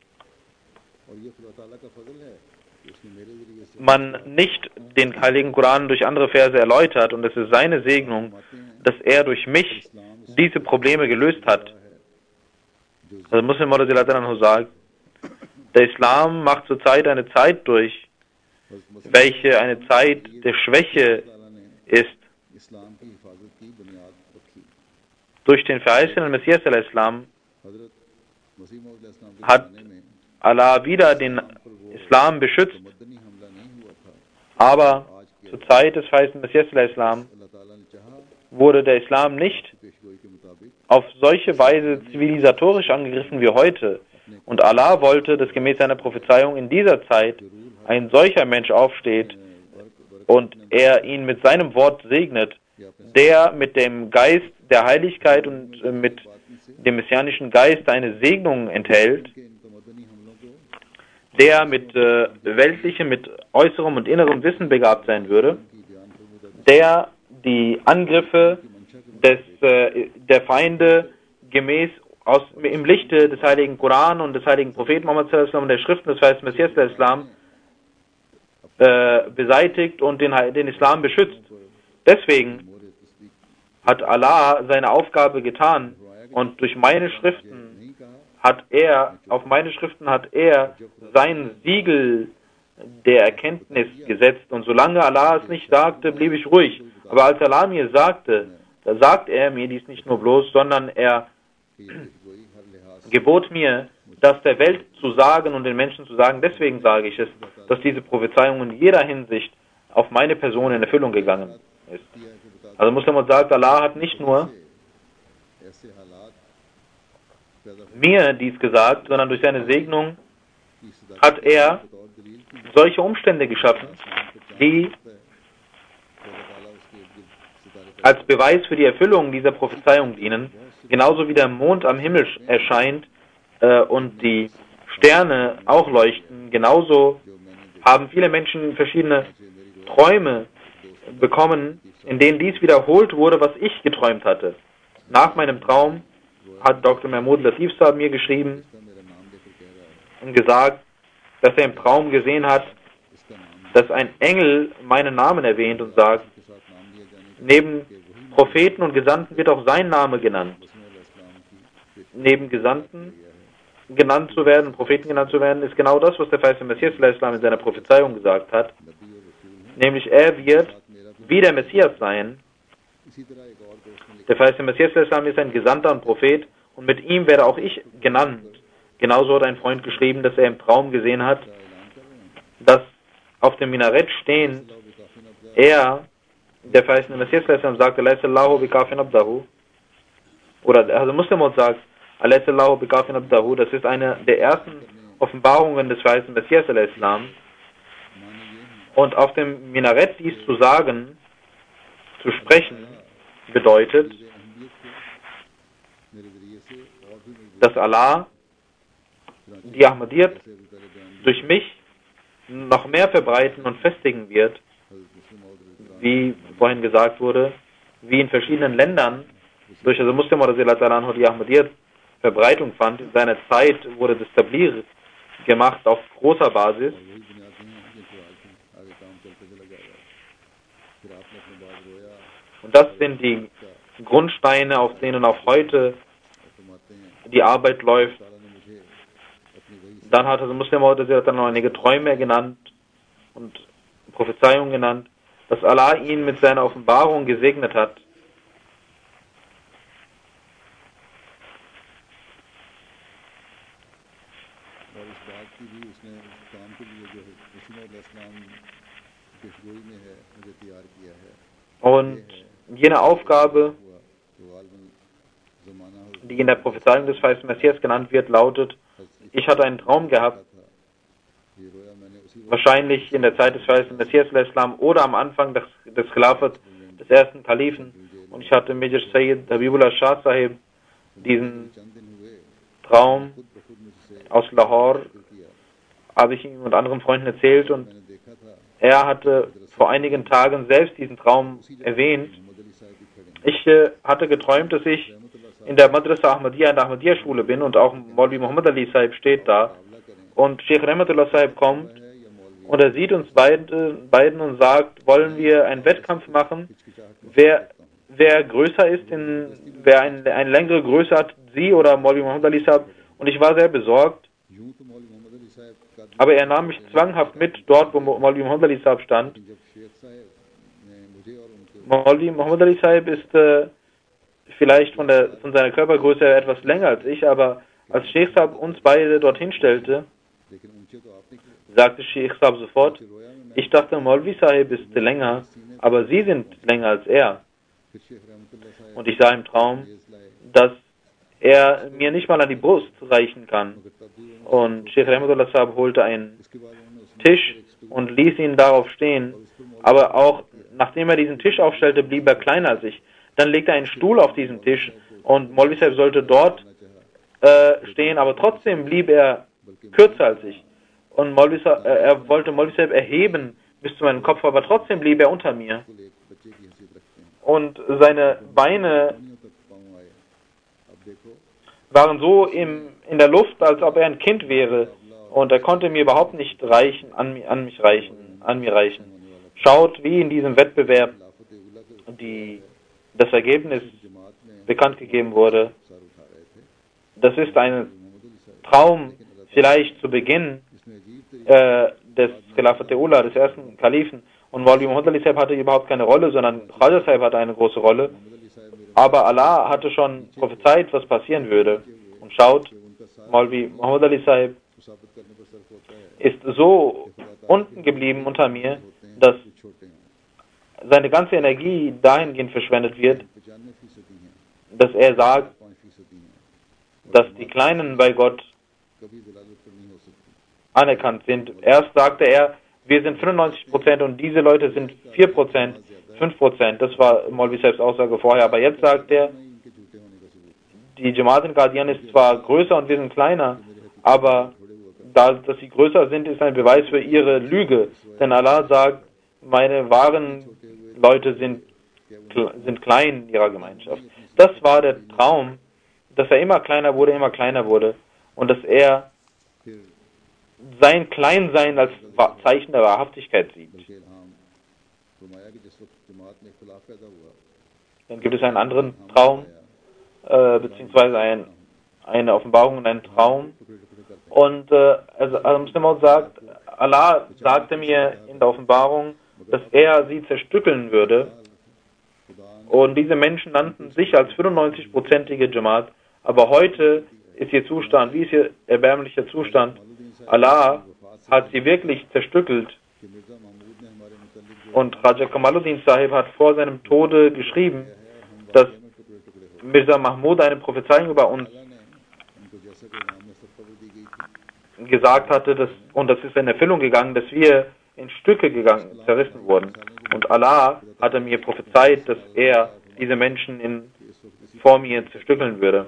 man nicht den Heiligen Koran durch andere Verse erläutert, und es ist seine Segnung, dass er durch mich diese Probleme gelöst hat. Also Muslim sagt, der Islam macht zurzeit eine Zeit durch, welche eine Zeit der Schwäche ist. Durch den verheißenen Messias al-Islam hat Allah wieder den Islam beschützt, aber zur Zeit des verheißenen Messias al-Islam wurde der Islam nicht auf solche Weise zivilisatorisch angegriffen wie heute. Und Allah wollte, dass gemäß seiner Prophezeiung in dieser Zeit ein solcher Mensch aufsteht und er ihn mit seinem Wort segnet, der mit dem Geist der Heiligkeit und mit dem messianischen Geist eine Segnung enthält, der mit weltlichem, mit äußerem und innerem Wissen begabt sein würde, der die Angriffe der Feinde gemäß im Lichte des heiligen Koran und des heiligen Propheten Muhammad und der Schriften des verheißenen Messias der Islam beseitigt und den Islam beschützt. Deswegen hat Allah seine Aufgabe getan und durch meine Schriften auf meine Schriften hat er sein Siegel der Erkenntnis gesetzt, und solange Allah es nicht sagte, blieb ich ruhig. Aber als Allah mir sagte, da sagt er mir dies nicht nur bloß, sondern er gebot mir, das der Welt zu sagen und den Menschen zu sagen. Deswegen sage ich es, dass diese Prophezeiung in jeder Hinsicht auf meine Person in Erfüllung gegangen ist. Also Muslim sagt, Allah hat nicht nur mir dies gesagt, sondern durch seine Segnung hat er solche Umstände geschaffen, die als Beweis für die Erfüllung dieser Prophezeiung dienen, genauso wie der Mond am Himmel erscheint und die Sterne auch leuchten, genauso haben viele Menschen verschiedene Träume bekommen, in denen dies wiederholt wurde, was ich geträumt hatte. Nach meinem Traum hat Dr. Mahmoud Latif Saab mir geschrieben und gesagt, dass er im Traum gesehen hat, dass ein Engel meinen Namen erwähnt und sagt, neben Propheten und Gesandten wird auch sein Name genannt. Neben Gesandten genannt zu werden, Propheten genannt zu werden, ist genau das, was der verheißene Messias Islam in seiner Prophezeiung gesagt hat. Nämlich, er wird wie der Messias sein. Der verheißene Messias Islam ist ein Gesandter und Prophet und mit ihm werde auch ich genannt. Genauso hat ein Freund geschrieben, dass er im Traum gesehen hat, dass auf dem Minarett stehend er, der verheißene Messias Islam, sagte, Allahu bikafin abdahu. Oder also Muslim sagt, Allahu bikafin abdahu. Das ist eine der ersten Offenbarungen des verheißenen Messias Islam. Und auf dem Minarett dies zu sagen, zu sprechen, bedeutet, dass Allah die Ahmadiyyat durch mich noch mehr verbreiten und festigen wird, wie vorhin gesagt wurde, wie in verschiedenen Ländern durch also Muslim oder die Ahmadiyyat Verbreitung fand. In seiner Zeit wurde das Tabligh gemacht auf großer Basis. Und das sind die Grundsteine, auf denen auch heute die Arbeit läuft. Dann hat also Muslim dann noch einige Träume genannt und Prophezeiungen genannt, dass Allah ihn mit seiner Offenbarung gesegnet hat. Und jene Aufgabe, die in der Prophezeiung des verheißenen Messias genannt wird, lautet, ich hatte einen Traum gehabt, wahrscheinlich in der Zeit des verheißenen Messias Islam oder am Anfang des Khilafat des ersten Kalifen, und ich hatte Major Sayyid Habibullah Shah Sahib diesen Traum aus Lahore, habe ich ihm und anderen Freunden erzählt, und er hatte vor einigen Tagen selbst diesen Traum erwähnt. Ich hatte geträumt, dass ich in der Madrasa Ahmadiyya, in der Ahmadiyya-Schule bin, und auch Maulvi Muhammad Ali Sahib steht da, und Sheikh Rahmatullah Sahib kommt und er sieht uns beiden und sagt, wollen wir einen Wettkampf machen, wer größer ist, wer eine längere Größe hat, Sie oder Maulvi Muhammad Ali Sahib. Und ich war sehr besorgt, aber er nahm mich zwanghaft mit dort, wo Maulvi Muhammad Ali Sahib stand. Maulvi Muhammad Ali Sahib ist vielleicht von seiner Körpergröße her etwas länger als ich, aber als Sheikh Sahib uns beide dorthin stellte, sagte Sheikh Sahib sofort, ich dachte, Maulvi Sahib ist länger, aber Sie sind länger als er. Und ich sah im Traum, dass er mir nicht mal an die Brust reichen kann. Und Sheikh Rahmatullah Sahib holte einen Tisch und ließ ihn darauf stehen, aber auch nachdem er diesen Tisch aufstellte, blieb er kleiner als ich. Dann legte er einen Stuhl auf diesen Tisch und Maulvi Sahib sollte dort stehen, aber trotzdem blieb er kürzer als ich. Und er wollte Maulvi Sahib erheben bis zu meinem Kopf, aber trotzdem blieb er unter mir. Und seine Beine waren so in der Luft, als ob er ein Kind wäre. Und er konnte mir überhaupt nicht an mir reichen. Schaut, wie in diesem Wettbewerb das Ergebnis bekannt gegeben wurde. Das ist ein Traum, vielleicht zu Beginn des Khilafat Ula, des ersten Kalifen. Und Maulvi Muhammad Ali Sahib hatte überhaupt keine Rolle, sondern Khaja Sahib hatte eine große Rolle. Aber Allah hatte schon prophezeit, was passieren würde. Und schaut, Maulvi Muhammad Ali Sahib ist so unten geblieben unter mir, dass seine ganze Energie dahingehend verschwendet wird, dass er sagt, dass die Kleinen bei Gott anerkannt sind. Erst sagte er, wir sind 95% und diese Leute sind 4%, 5%. Das war Maulvi Sahibs Aussage vorher. Aber jetzt sagt er, die Jamaat in Qadian ist zwar größer und wir sind kleiner, aber dass sie größer sind, ist ein Beweis für ihre Lüge. Denn Allah sagt, meine wahren Leute sind klein in ihrer Gemeinschaft. Das war der Traum, dass er immer kleiner wurde und dass er sein Kleinsein als Zeichen der Wahrhaftigkeit sieht. Dann gibt es einen anderen Traum, beziehungsweise eine Offenbarung und einen Traum. Und Muslim Maud sagt, Allah sagte mir in der Offenbarung, dass er sie zerstückeln würde. Und diese Menschen nannten sich als 95-prozentige Jamaat. Aber heute ist ihr Zustand, wie ist ihr erbärmlicher Zustand? Allah hat sie wirklich zerstückelt. Und Raja Kamaluddin Sahib hat vor seinem Tode geschrieben, dass Mirza Mahmud eine Prophezeiung über uns gesagt hatte, und das ist in Erfüllung gegangen, dass wir in Stücke zerrissen wurden. Und Allah hatte mir prophezeit, dass er diese Menschen vor mir zerstückeln würde.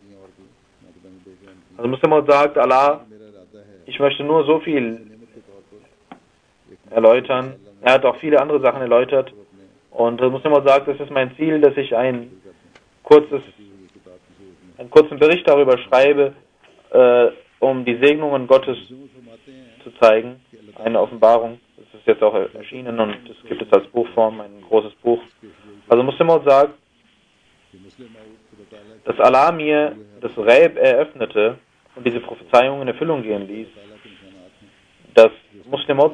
Also Muslim sagt, Allah, ich möchte nur so viel erläutern. Er hat auch viele andere Sachen erläutert. Und Muslim sagt, es ist mein Ziel, dass ich einen kurzen Bericht darüber schreibe, um die Segnungen Gottes zu zeigen. Eine Offenbarung. Das ist jetzt auch erschienen und das gibt es als Buchform, ein großes Buch. Also Muslim sagt, dass Allah mir das Ghaib eröffnete und diese Prophezeiung in Erfüllung gehen ließ, dass Muslim Maud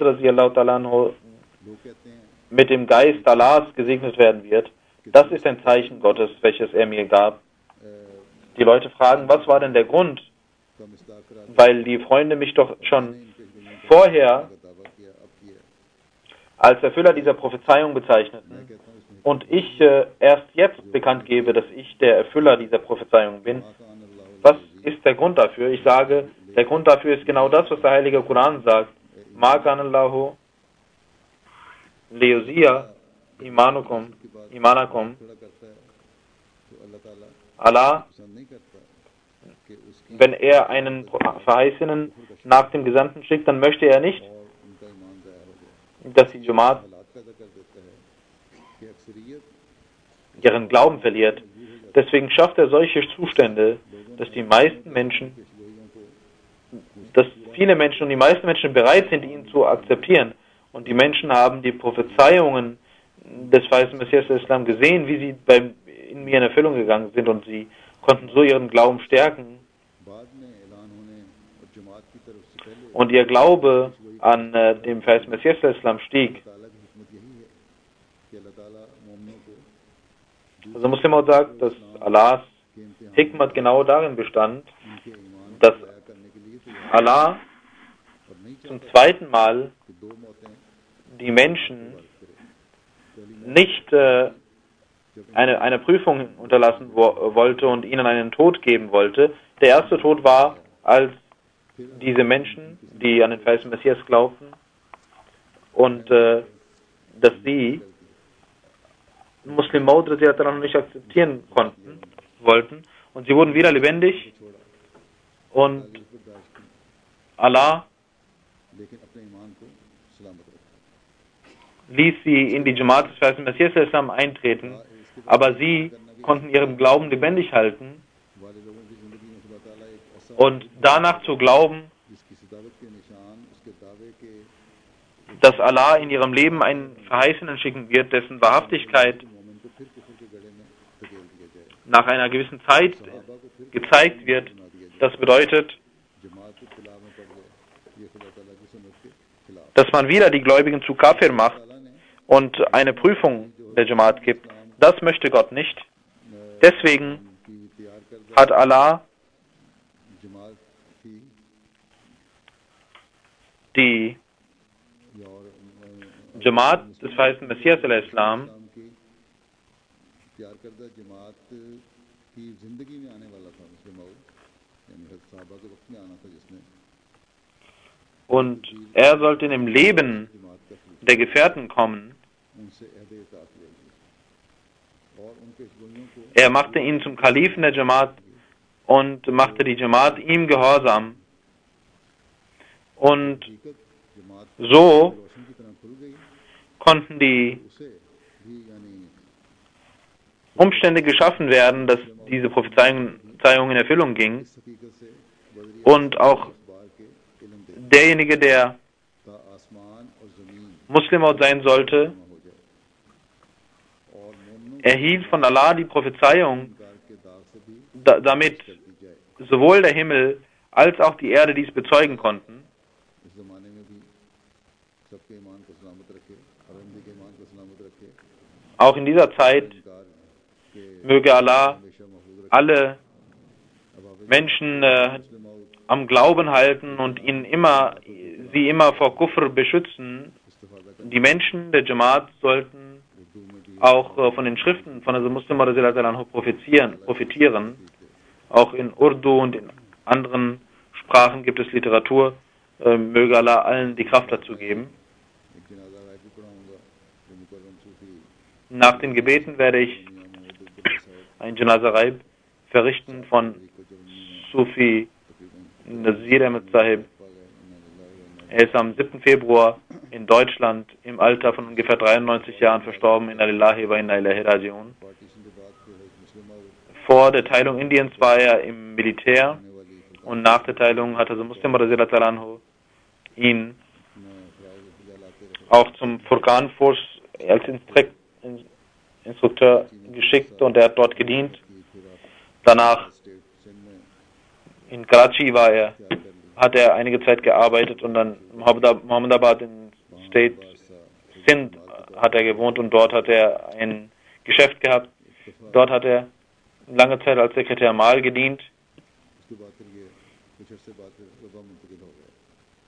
mit dem Geist Allahs gesegnet werden wird. Das ist ein Zeichen Gottes, welches er mir gab. Die Leute fragen, was war denn der Grund? Weil die Freunde mich doch schon vorher als Erfüller dieser Prophezeiung bezeichneten und ich erst jetzt bekannt gebe, dass ich der Erfüller dieser Prophezeiung bin. Was ist der Grund dafür? Ich sage, der Grund dafür ist genau das, was der Heilige Koran sagt. Ma kanallahu liyuziya imanakum. Allah, wenn er einen Verheißenen nach dem Gesandten schickt, dann möchte er nicht, dass die Jamaat ihren Glauben verliert. Deswegen schafft er solche Zustände, dass viele Menschen und die meisten Menschen bereit sind, ihn zu akzeptieren. Und die Menschen haben die Prophezeiungen des verheißenen Messias Islam gesehen, wie sie in mir in Erfüllung gegangen sind, und sie konnten so ihren Glauben stärken. Und ihr Glaube an dem verheißenen Messias Islam stieg. Also Muslim Maud sagt, dass Allahs Hikmat genau darin bestand, dass Allah zum zweiten Mal die Menschen nicht eine Prüfung unterlassen wollte und ihnen einen Tod geben wollte. Der erste Tod war, als diese Menschen, die an den verheißenen Messias glaubten, und dass sie Muslim Maud nicht akzeptieren wollten, und sie wurden wieder lebendig, und Allah ließ sie in die Jamaat des verheißenen Messias Islam eintreten, aber sie konnten ihren Glauben lebendig halten, und danach zu glauben, dass Allah in ihrem Leben einen Verheißenen schicken wird, dessen Wahrhaftigkeit nach einer gewissen Zeit gezeigt wird. Das bedeutet, dass man wieder die Gläubigen zu Kafir macht und eine Prüfung der Jamaat gibt. Das möchte Gott nicht. Deswegen hat Allah die Jamaat des verheißenen Messias Islam und er sollte in dem Leben der Gefährten kommen. Er machte ihn zum Kalifen der Jamaat und machte die Jamaat ihm gehorsam. Und so konnten die Umstände geschaffen werden, dass diese Prophezeiung in Erfüllung ging. Und auch derjenige, der Muslim sein sollte, erhielt von Allah die Prophezeiung, damit sowohl der Himmel als auch die Erde dies bezeugen konnten. इस ज़माने में भी सबके ईमान को सलामत रखे और हिंदी के ईमान को सलामत रखे Auch in dieser Zeit इनकार के möge Allah हमेशा महफूज रखे alle अब हाफिज Menschen मुस्लिम am Glauben halten und sie immer vor Kufr beschützen. इस्तेफादा कर Die Menschen der Jamaat sollten Urdu में भी auch von den Schriften von Hazrat Muslim profitieren. Auch in Urdu und in anderen Sprachen gibt es Literatur. Möge Allah allen die Kraft dazu geben. एक जनाजा गायब भी पढ़ाऊंगा जो मुकर्रम सूफी Nach den Gebeten werde ich मियां मोहम्मद अब्दुल साहब ein Janaza Ghaib verrichten von को जो Sufi तकरीबन Nazir Ahmed Sahib. पा गए इन्ना लिल्लाहि व इन्ना Er ist am 7. Februar in Deutschland im Alter von ungefähr 93 Jahren verstorben. Inna lillahi wa inna ilaihi raji'un. Partition के बाद फिर हज़रत मुस्लिम और Vor der Teilung Indiens war er im Militär आने वाली und nach der Teilung hatte Muslim Anhu ihn Faraz लाते रहे auch zum Furqan-Force als Instrukteur geschickt und er hat dort gedient. कि फिर आप Danach स्टेट सिंध में in Karachi war er, क्या कर ली hat er einige Zeit gearbeitet und dann Mohammedabad in State Sindh hat er gewohnt und dort hat er ein Geschäft gehabt. Dort hat er lange Zeit als Sekretär Mal gedient. उसके बाद फिर ये कुछ अर्से बाद फिर रबा मुंतकिल हो गया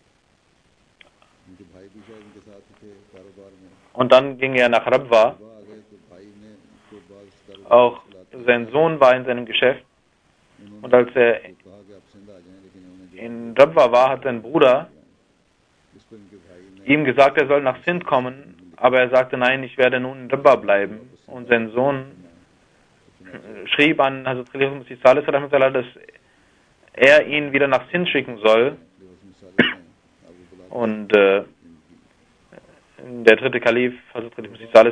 उनके भाई भी शायद उनके साथ ही थे कारोबार में Und dann ging er nach Rabwa. रबा आ गए तो भाई ने उसको बाज Auch sein Sohn war in seinem Geschäft. Und als er कहा कि आप सिंध आ जाएं लेकिन उन्होंने in Rabwa war, hat sein Bruder इस पर इनके भाई ने ihm gesagt, er soll nach Sindh kommen. Aber er sagte, nein, ich werde nun in Rabwa bleiben. Und sein Sohn schrieb an Hazrat Khalif Masih Salih, dass er ihn wieder nach Sindh schicken soll. Und der dritte Kalif, Hazrat Khalif Masih Salih,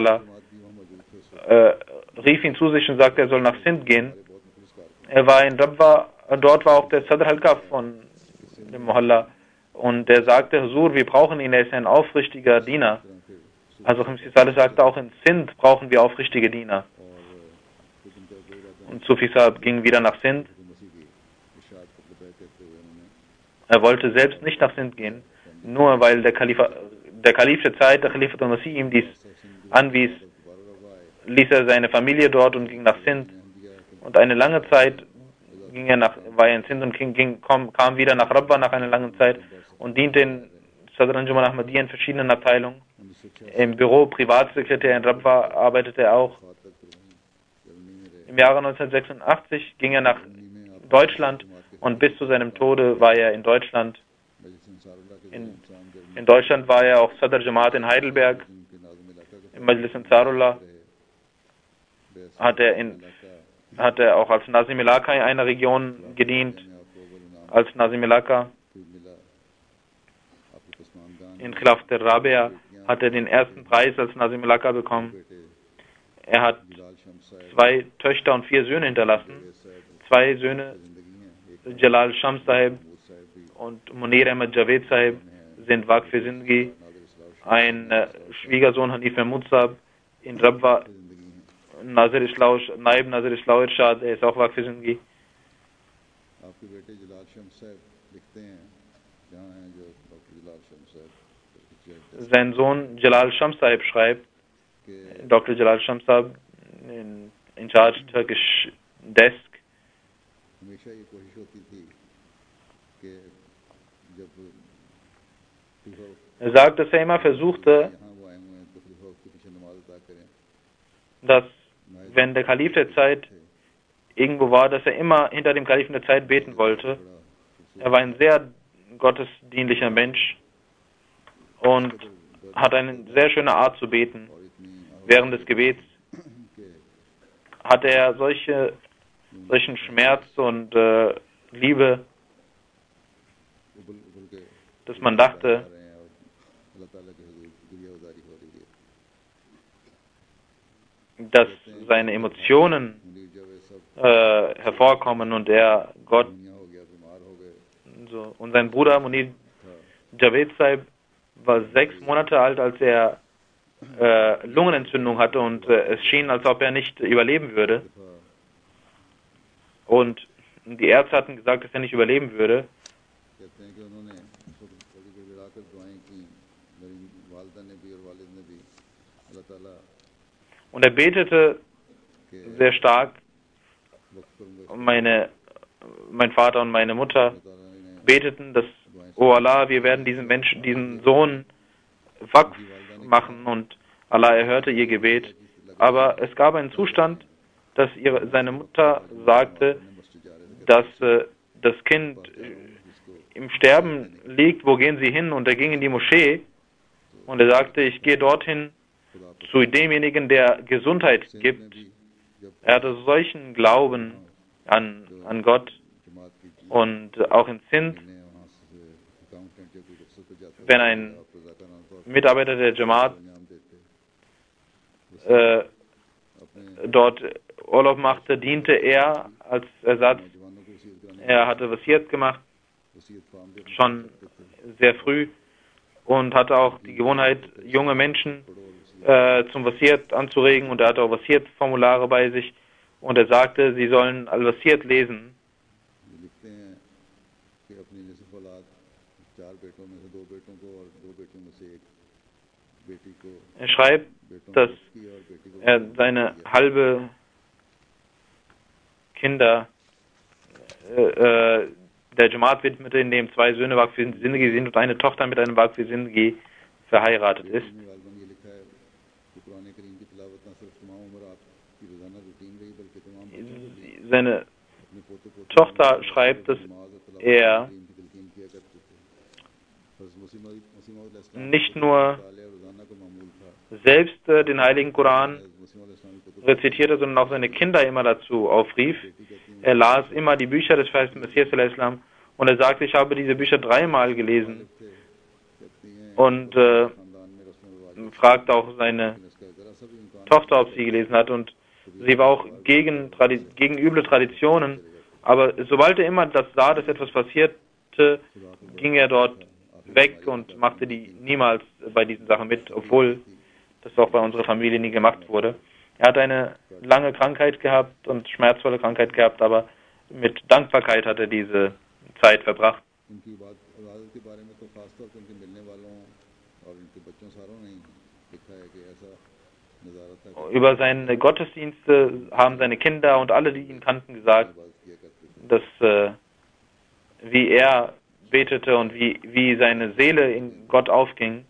rief ihn zu sich und sagte, er soll nach Sindh gehen. Er war in Rabwa, dort war auch der Sadr Halka von dem Mohalla. Und er sagte, Huzur, wir brauchen ihn, er ist ein aufrichtiger Diener. Also Masih Salih sagte, auch in Sindh brauchen wir aufrichtige Diener. Und Sufi Sahib ging wieder nach Sindh. Er wollte selbst nicht nach Sindh gehen, nur weil der Kalif der Zeit, der Khalifat al-Masih ihm dies anwies, ließ er seine Familie dort und ging nach Sindh. Und eine lange Zeit war er in Sindh und kam wieder nach Rabwa nach einer langen Zeit und diente in Sadr Anjuman Ahmadiyya in verschiedenen Abteilungen. Im Büro Privatsekretär in Rabwa arbeitete er auch. Im Jahre 1986 ging er nach Deutschland und bis zu seinem Tode war er in Deutschland. In Deutschland war er auch Sadr Jamaat in Heidelberg. Im Majlis Ansarullah hat er auch als Nazim Ilaka in einer Region gedient, als Nazim Ilaka. In Khilafat al-Rabia hat er den ersten Preis als Nazim Ilaka bekommen. Er hat 2 Töchter und 4 Söhne hinterlassen. 2 Söhne, Jalal Shams Sahib und Munir Ahmed Javed Sahib, sind Waqf für Zindagi. Ein Schwiegersohn Hanif Mahmud Sahib in Rabwa, Naib Nazir Islau Irshad, er ist auch Waqf für Zindagi. Sein Sohn Jalal Shams Sahib schreibt, Dr. Jalal Shams Sahib in charge Turkish desk. Er sagt, dass er immer versuchte, dass wenn der Kalif der Zeit irgendwo war, dass er immer hinter dem Kalifen der Zeit beten wollte. Er war ein sehr gottesdienlicher Mensch und hat eine sehr schöne Art zu beten. Während des Gebets hat er solchen Schmerz und Liebe, dass man dachte, dass seine Emotionen hervorkommen und er Gott so. Und sein Bruder Munir Javed Sahib war 6 Monate alt, als er Lungenentzündung hatte und es schien, als ob er nicht überleben würde. Und die Ärzte hatten gesagt, dass er nicht überleben würde. कहते हैं कि उन्होंने उसको बड़ी गिड़ा कर दुआएं की, मेरी वालदा ने भी और वालिद ने भी, अल्लाह ताला Und er betete sehr stark. वक्त पर Mein Vater und meine Mutter beteten, dass, oh Allah, wir werden diesen Menschen, diesen Sohn Waqf machen, und Allah erhörte ihr Gebet. Aber es gab einen Zustand, dass seine Mutter sagte, dass das Kind im Sterben liegt, wo gehen Sie hin? Und er ging in die Moschee und er sagte, ich gehe dorthin zu demjenigen, der Gesundheit gibt. Er hatte solchen Glauben an Gott. Und auch in Sindh, wenn ein Mitarbeiter der Jamaat dort Urlaub machte, diente er als Ersatz. Er hatte Wasiat gemacht, schon sehr früh, und hatte auch die Gewohnheit, junge Menschen zum Wasiat anzuregen, und er hatte auch Wasiat-Formulare bei sich, und er sagte, sie sollen Al-Wasiat lesen. Er schreibt, dass er seine halbe Kinder der Jamaat widmete, in dem 2 Söhne Waqf fi Zindagi sind und eine Tochter mit einem Waqf fi Zindagi verheiratet ist. Seine Tochter schreibt, dass er nicht nur selbst den Heiligen Koran rezitierte, sondern auch seine Kinder immer dazu aufrief. Er las immer die Bücher des Verheißten Messias al-Islam, und er sagte, ich habe diese Bücher 3-mal gelesen, und fragte auch seine Tochter, ob sie gelesen hat, und sie war auch gegen üble Traditionen, aber sobald er immer das sah, dass etwas passierte, ging er dort weg und machte die niemals bei diesen Sachen mit, obwohl das auch bei unserer Familie nie gemacht wurde. Er hat eine lange Krankheit gehabt und schmerzvolle Krankheit gehabt, aber mit Dankbarkeit hat er diese Zeit verbracht. Über seine Gottesdienste haben seine Kinder und alle, die ihn kannten, gesagt, dass wie er betete und wie seine Seele in Gott aufging.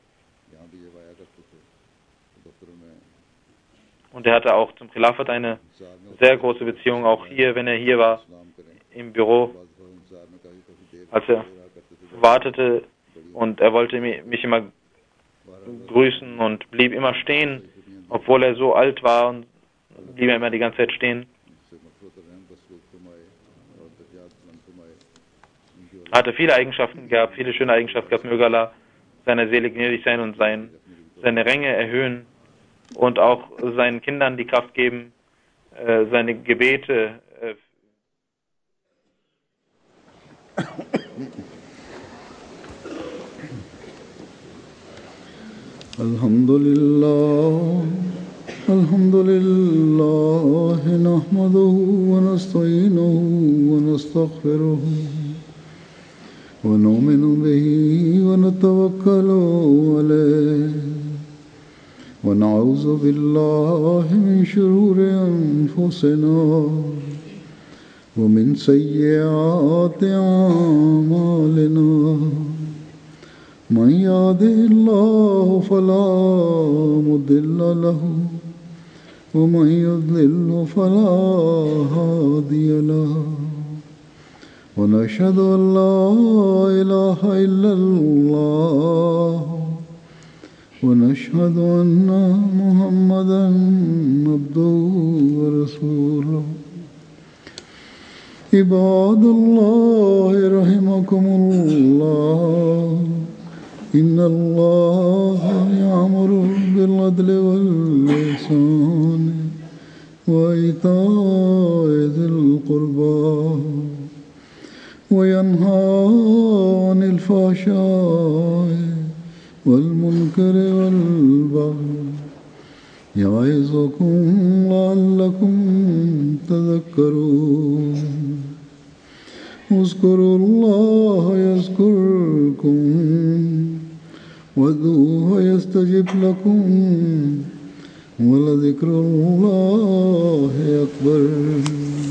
Und er hatte auch zum Khilafat eine sehr große Beziehung, auch hier, wenn er hier war, im Büro, als er wartete, und er wollte mich immer grüßen und blieb immer stehen, obwohl er so alt war, und blieb er immer die ganze Zeit stehen. Er hatte viele Eigenschaften gehabt, viele schöne Eigenschaften gehabt. Möge Allah seiner Seele gnädig sein und seine Ränge erhöhen und auch seinen Kindern die Kraft geben, seine Gebete Alhamdulillah nahmaduhu wa nasta'inuhu wa nastaghfiruh wa nu'minu bihi wa natawakkalu alayhi wa na'udzu billahi min shururi anfusina wa min sayyiati a'malina. من يهده الله فلا مضل له ومن يضلل فلا هادي له ونشهد أن لا إله إلا الله ونشهد أن محمدا عبده ورسوله. عباد الله رحمكم الله إن الله يأمر بالعدل والإحسان وإيتاء ذي القربى وينهى عن الفحشاء والمنكر والبغي يعظكم لعلكم تذكرون. اذكروا الله يذكركم وادعوه يستجب لكم ولذكر الله أكبر